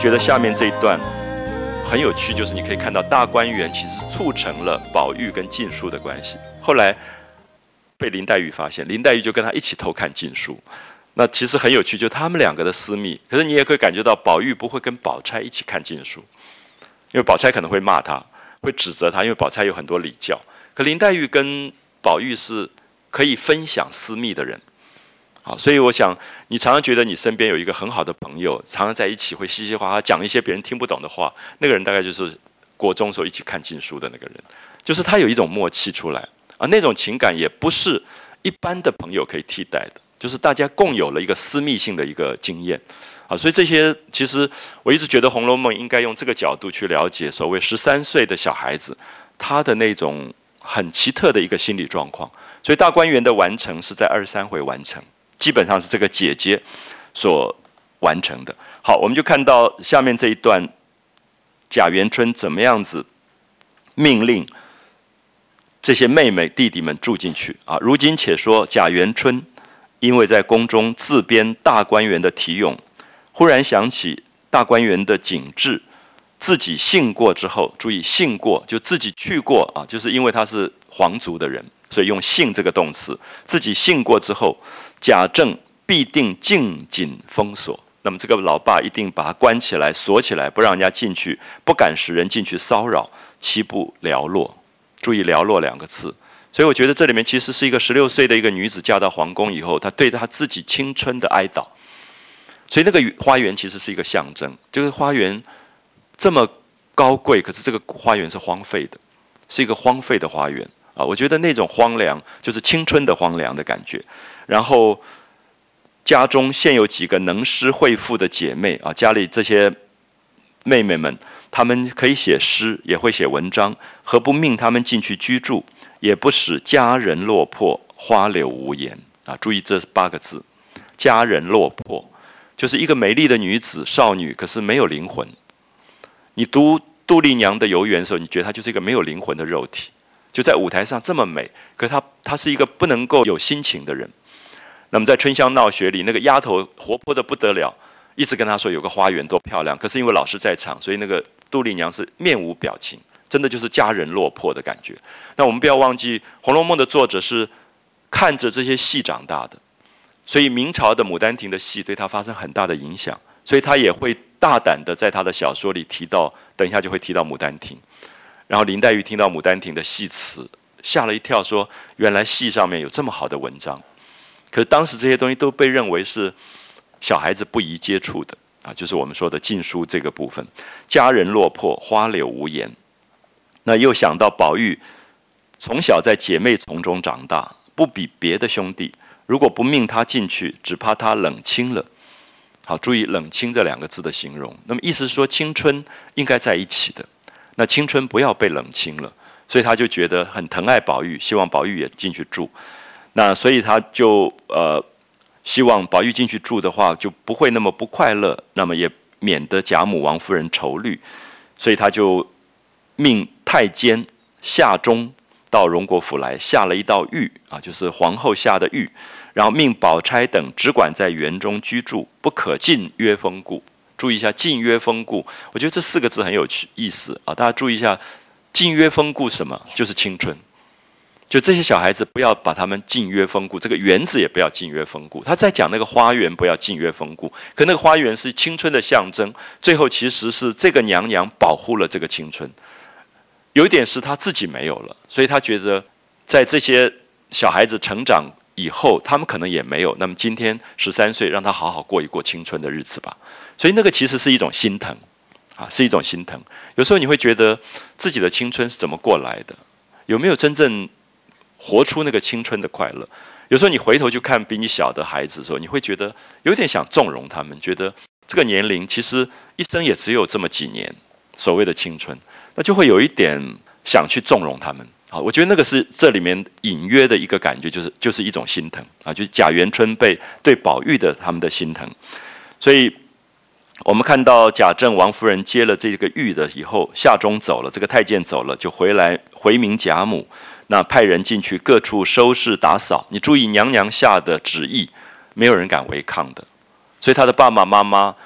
觉得下面这一段很有趣，就是你可以看到大观园其实促成了宝玉跟禁书的关系。后来被林黛玉发现，林黛玉就跟他一起偷看禁书。那其实很有趣，就他们两个的私密。可是你也可以感觉到，宝玉不会跟宝钗一起看禁书，因为宝钗可能会骂他，会指责他，因为宝钗有很多礼教。可林黛玉跟宝玉是可以分享私密的人。好，所以我想，你常常觉得你身边有一个很好的朋友，常常在一起会嘻嘻哈哈讲一些别人听不懂的话，那个人大概就是国中时候一起看禁书的那个人，就是他有一种默契出来啊，那种情感也不是一般的朋友可以替代的，就是大家共有了一个私密性的一个经验啊，所以这些其实我一直觉得《红楼梦》应该用这个角度去了解所谓13岁的小孩子他的那种很奇特的一个心理状况，所以大观园的完成是在23回完成。基本上是这个姐姐所完成的。好，我们就看到下面这一段，贾元春怎么样子命令这些妹妹弟弟们住进去啊。如今且说贾元春因为在宫中自编大观园的题咏，忽然想起大观园的景致，自己幸过之后，注意幸过就自己去过啊，就是因为他是皇族的人，所以用幸这个动词，自己幸过之后，贾政必定静紧封锁。那么这个老爸一定把他关起来锁起来，不让人家进去，不敢使人进去骚扰，岂不寥落？注意寥落两个字。所以我觉得这里面其实是一个16岁的一个女子嫁到皇宫以后，她对她自己青春的哀悼。所以那个花园其实是一个象征，就是花园这么高贵，可是这个花园是荒废的，是一个荒废的花园啊！我觉得那种荒凉就是青春的荒凉的感觉。然后家中现有几个能诗会赋的姐妹啊，家里这些妹妹们，她们可以写诗，也会写文章，何不命她们进去居住，也不使佳人落魄，花柳无言啊！注意这8个字，佳人落魄，就是一个美丽的女子少女，可是没有灵魂。你读杜丽娘的游园的时候，你觉得她就是一个没有灵魂的肉体，就在舞台上这么美，可是她是一个不能够有心情的人。那么在春香闹学里，那个丫头活泼的不得了，一直跟她说有个花园多漂亮，可是因为老师在场，所以那个杜丽娘是面无表情，真的就是佳人落魄的感觉。那我们不要忘记，《红楼梦》的作者是看着这些戏长大的，所以明朝的《牡丹亭》的戏对他发生很大的影响，所以他也会大胆的在他的小说里提到，等一下就会提到《牡丹亭》。然后林黛玉听到《牡丹亭》的戏词，吓了一跳，说原来戏上面有这么好的文章。可是当时这些东西都被认为是小孩子不宜接触的啊，就是我们说的禁书这个部分。佳人落魄，花柳无言。那又想到宝玉从小在姐妹丛中长大，不比别的兄弟，如果不命他进去，只怕他冷清了。好，注意冷清这2个字的形容。那么意思是说，青春应该在一起的，那青春不要被冷清了，所以他就觉得很疼爱宝玉，希望宝玉也进去住。那所以他就希望宝玉进去住的话，就不会那么不快乐，那么也免得贾母、王夫人愁虑，所以他就命太监下中到荣国府来，下了一道谕啊，就是皇后下的谕，然后命宝钗等只管在园中居住，不可近约封故。注意一下，近约封故，我觉得这4个字很有意思啊，大家注意一下，近约封故什么？就是青春。就这些小孩子不要把他们近约封故，这个园子也不要近约封故。他在讲那个花园不要近约封故，可那个花园是青春的象征，最后其实是这个娘娘保护了这个青春。有一点是他自己没有了，所以他觉得在这些小孩子成长以后，他们可能也没有。那么今天13岁，让他好好过一过青春的日子吧。所以那个其实是一种心疼啊，是一种心疼。有时候你会觉得自己的青春是怎么过来的？有没有真正活出那个青春的快乐？有时候你回头去看比你小的孩子的时候，你会觉得有点想纵容他们，觉得这个年龄其实一生也只有这么几年，所谓的青春，那就会有一点想去纵容他们。好，我觉得那个是这里面隐约的一个感觉，就是一种心疼啊，就是贾元春对宝玉的他们的心疼。所以我们看到贾政、王夫人接了这个谕的以后，夏中走了，这个太监走了，就回明贾母。那派人进去各处收拾打扫，你注意娘娘下的旨意，没有人敢违抗的。所以他的爸爸妈妈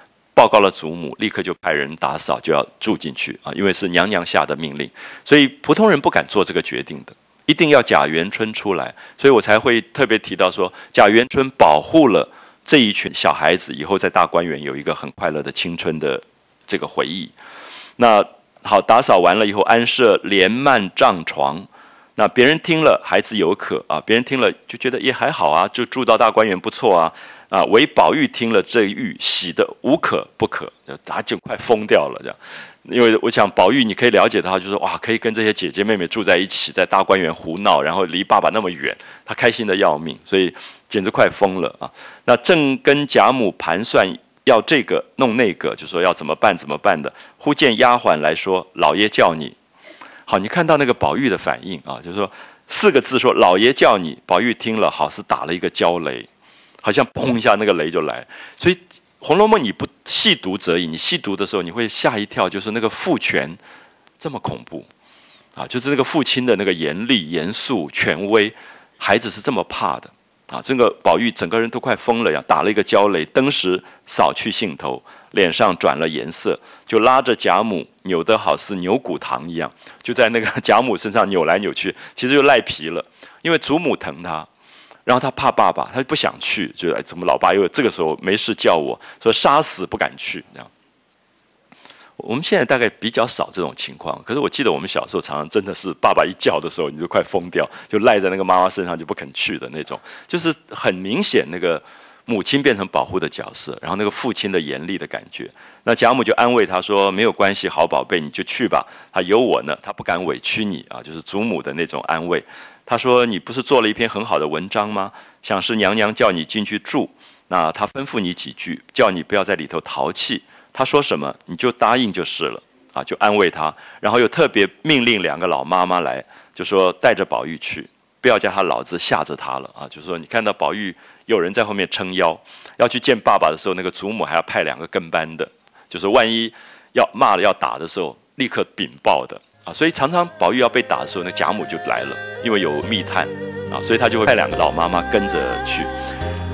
报告了祖母，立刻就派人打扫，就要住进去啊，因为是娘娘下的命令，所以普通人不敢做这个决定的，一定要贾元春出来，所以我才会特别提到说，贾元春保护了这一群小孩子，以后在大观园有一个很快乐的青春的这个回忆。那好，打扫完了以后，安设帘幔帐床。那别人听了，孩子有渴啊，别人听了就觉得也还好啊，就住到大观园不错啊。啊，唯宝玉听了这玉，喜得无可不可，他就快疯掉了这样。因为我想宝玉，你可以了解他，就是哇，可以跟这些姐姐妹妹住在一起，在大观园胡闹，然后离爸爸那么远，他开心的要命，所以简直快疯了啊。那正跟贾母盘算要这个弄那个，就说要怎么办的，忽见丫鬟来说：“老爷叫你。”好，你看到那个宝玉的反应啊，就是说4个字说“老爷叫你”，宝玉听了好似打了一个焦雷，好像砰一下那个雷就来。所以《红楼梦》你不细读则已，你细读的时候你会吓一跳，就是那个父权这么恐怖啊，就是那个父亲的那个严厉、严肃、权威，孩子是这么怕的啊。这个宝玉整个人都快疯了呀，打了一个焦雷，登时扫去兴头，脸上转了颜色，就拉着贾母扭得好似牛骨糖一样，就在那个贾母身上扭来扭去，其实就赖皮了，因为祖母疼他，然后他怕爸爸，他就不想去，就怎么老爸又这个时候没事叫我，说杀死不敢去这样。我们现在大概比较少这种情况，可是我记得我们小时候常常真的是爸爸一叫的时候，你就快疯掉，就赖在那个妈妈身上就不肯去的那种，就是很明显那个母亲变成保护的角色，然后那个父亲的严厉的感觉。那贾母就安慰他说：“没有关系，好宝贝，你就去吧，他有我呢，他不敢委屈你啊。”就是祖母的那种安慰。他说：“你不是做了一篇很好的文章吗？想是娘娘叫你进去住，那他吩咐你几句，叫你不要在里头淘气。他说什么你就答应就是了啊，就安慰他。然后又特别命令2个老妈妈来，就说带着宝玉去，不要叫他老子吓着他了啊。就是说你看到宝玉有人在后面撑腰，要去见爸爸的时候，那个祖母还要派2个跟班的，就是万一要骂了要打的时候，立刻禀报的啊。所以常常宝玉要被打的时候，那贾母就来了，因为有密探啊，所以他就会派2个老妈妈跟着去。